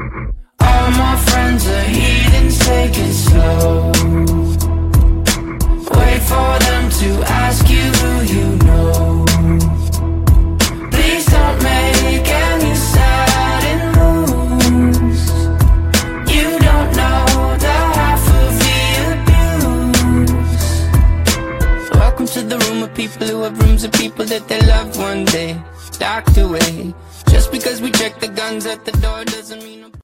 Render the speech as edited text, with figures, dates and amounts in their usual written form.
All my friends are heathens, take it slow. Wait for them to ask you who you know. Please don't make any sudden moves. You don't know the half of the abuse. Welcome to the room of people who have rooms of people that they love one day docked away. Just because we check the guns at the door doesn't mean